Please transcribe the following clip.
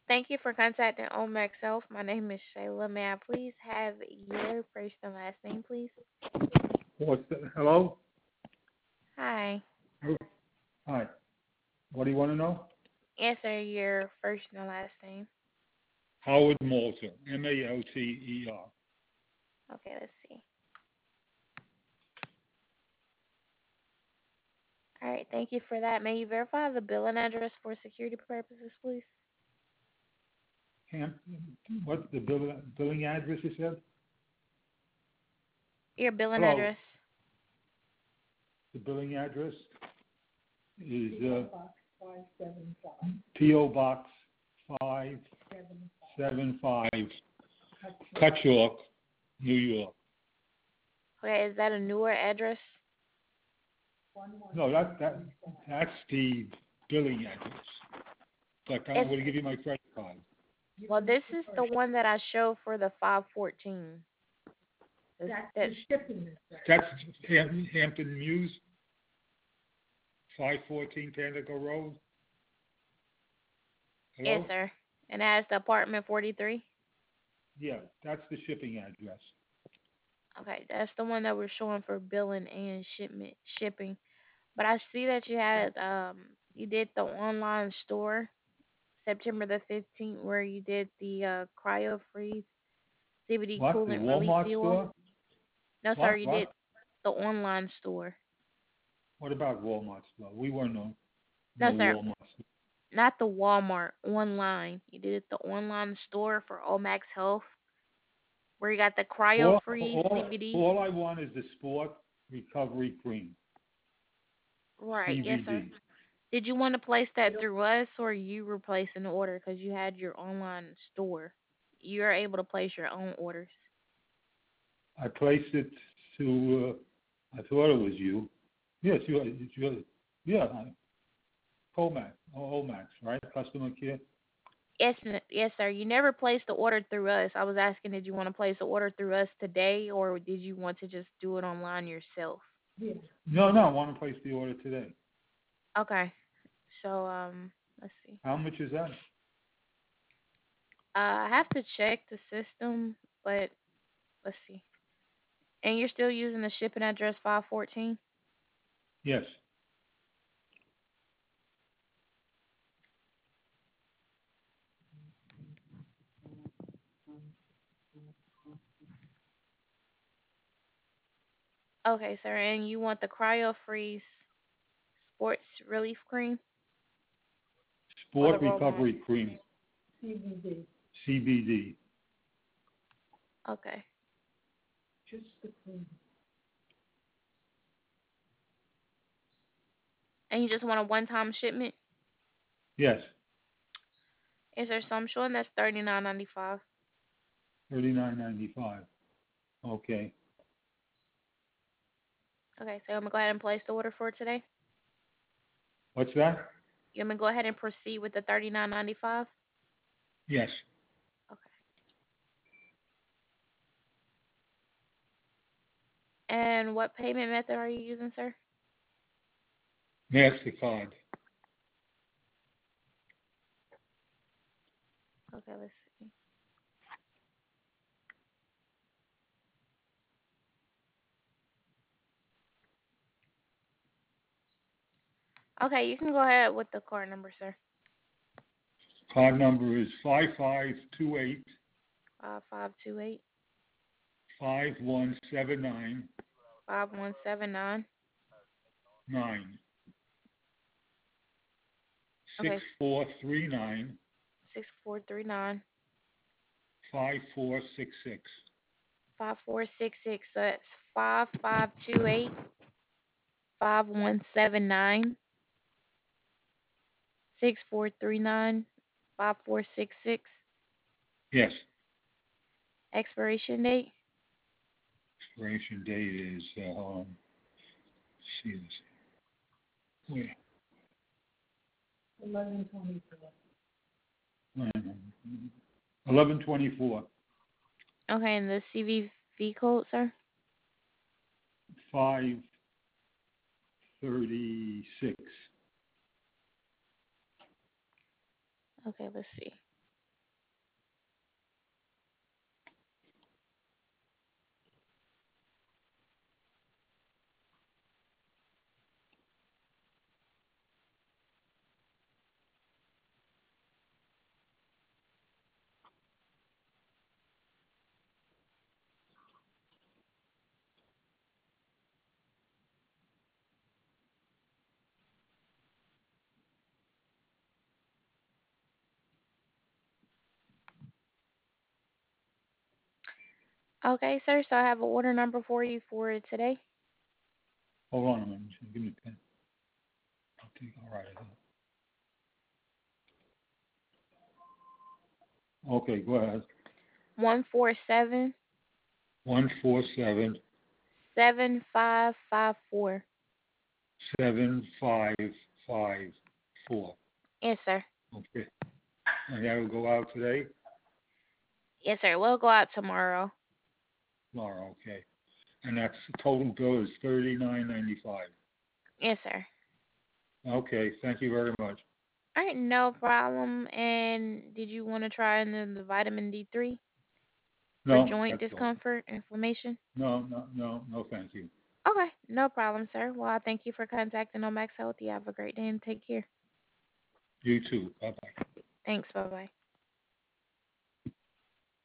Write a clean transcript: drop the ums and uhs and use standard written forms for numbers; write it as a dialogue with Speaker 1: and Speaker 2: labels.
Speaker 1: Thank you for contacting Omax Health. My name is Shayla. May I please have your first and last name, please?
Speaker 2: Hello?
Speaker 1: Hi.
Speaker 2: Hi. What do you want to know?
Speaker 1: Answer your first and last name.
Speaker 2: Howard Malter, Malter.
Speaker 1: Okay, let's see. All right, thank you for that. May you verify the billing address for security purposes, please?
Speaker 2: Camp, what's the billing address you said?
Speaker 1: Your billing
Speaker 2: Hello.
Speaker 1: address.
Speaker 2: The billing address is P.O. Box 575, Cutchalk, New York.
Speaker 1: Okay, is that a newer address?
Speaker 2: No, that's the billing address. But I'm going to give you my credit card.
Speaker 1: Well, this is the one that I show for the 514.
Speaker 2: That's Hampton Muse, 514 Pandago Road. Hello?
Speaker 1: Yes, sir. And that's the apartment 43?
Speaker 2: Yeah, that's the shipping address.
Speaker 1: Okay, that's the one that we're showing for billing and shipping. But I see that you did the online store September the 15th where you did the cryo freeze CBD
Speaker 2: What? The
Speaker 1: coolant release
Speaker 2: Walmart
Speaker 1: fuel.
Speaker 2: store?
Speaker 1: No, sir, you did the online store.
Speaker 2: What about Walmart store? We weren't no
Speaker 1: No, sir,
Speaker 2: Walmart store.
Speaker 1: not the Walmart, online. You did it the online store for Omax Health where you got the cryo freeze CBD.
Speaker 2: All I want is the Sport Recovery Cream.
Speaker 1: Right,
Speaker 2: CBD.
Speaker 1: yes, sir. Did you want to place that through us or you were placing the order because you had your online store? You're able to place your own orders.
Speaker 2: I placed it to, I thought it was you. Yes, you. Yeah, Omax, right? Customer care.
Speaker 1: Yes, sir. You never placed the order through us. I was asking, did you want to place the order through us today, or did you want to just do it online yourself?
Speaker 2: Yeah. No, I want to place the order today.
Speaker 1: Okay. So, let's see.
Speaker 2: How much is that?
Speaker 1: I have to check the system, but let's see. And you're still using the shipping address 514?
Speaker 2: Yes.
Speaker 1: Okay, sir. And you want the cryo freeze sports relief cream?
Speaker 2: Sport Recovery Cream. CBD.
Speaker 1: Okay.
Speaker 2: Just the cream.
Speaker 1: And you just want a one-time shipment?
Speaker 2: Yes.
Speaker 1: Is there some showing that's $39.95?
Speaker 2: $39.95. Okay.
Speaker 1: Okay, so I'm gonna go ahead and place the order for today.
Speaker 2: What's that?
Speaker 1: You want me to go ahead and proceed with the $39.95?
Speaker 2: Yes.
Speaker 1: Okay. And what payment method are you using, sir?
Speaker 2: MasterCard.
Speaker 1: Okay, let's see. Okay, you can go ahead with the card number, sir.
Speaker 2: Card number is 5528
Speaker 1: 5528
Speaker 2: 5179
Speaker 1: 5179.
Speaker 2: 9
Speaker 1: Okay,
Speaker 2: 6439
Speaker 1: 6439
Speaker 2: 5466.
Speaker 1: 5466. So that's 5528 5179 6439 5466.
Speaker 2: Yes.
Speaker 1: Expiration date.
Speaker 2: Expiration date is see this. Where? 11/24. 11/24.
Speaker 1: Okay, and the CVV code, sir?
Speaker 2: 536.
Speaker 1: Okay, let's see. Okay, sir. So I have an order number for you for today.
Speaker 2: Hold on a minute. Give me a pen. I'll take. All right. Okay, go ahead.
Speaker 1: 147
Speaker 2: 147
Speaker 1: 7554.
Speaker 2: 7554.
Speaker 1: Yes, sir.
Speaker 2: Okay. And that will go out today?
Speaker 1: Yes, sir. We'll go out tomorrow.
Speaker 2: Tomorrow, okay. And that's the total bill is $39.95.
Speaker 1: Yes, sir.
Speaker 2: Okay, thank you very much.
Speaker 1: All right, no problem. And did you want to try the vitamin D3 for
Speaker 2: No,
Speaker 1: joint
Speaker 2: that's all.
Speaker 1: discomfort, inflammation?
Speaker 2: No, thank you.
Speaker 1: Okay, no problem, sir. Well, I thank you for contacting Omax Health. You have a great day and take care.
Speaker 2: You too. Bye bye.
Speaker 1: Thanks. Bye bye.